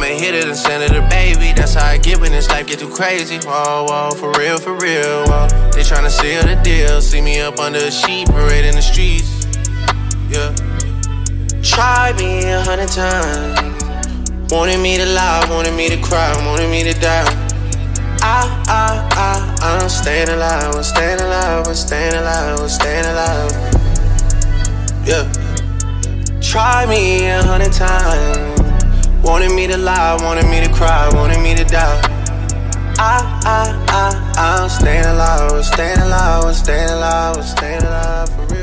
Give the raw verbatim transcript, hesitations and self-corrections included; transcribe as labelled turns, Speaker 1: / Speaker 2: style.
Speaker 1: a hitter than Senator Baby. That's how I get when this life get too crazy. Whoa, whoa, for real, for real, whoa. They tryna seal the deal. See me up under a sheet, parade in the streets. Yeah. Try me a hundred times. Wanted me to lie, wanted me to cry, wanted me to die. I, I, I, I'm staying alive, I'm staying alive, I'm staying alive, I'm staying alive. Yeah. Try me a hundred times. Wanted me to lie, wanted me to cry, wanted me to die. I, I, I, I'm staying alive, I'm staying alive, I'm staying alive, I'm staying alive for real.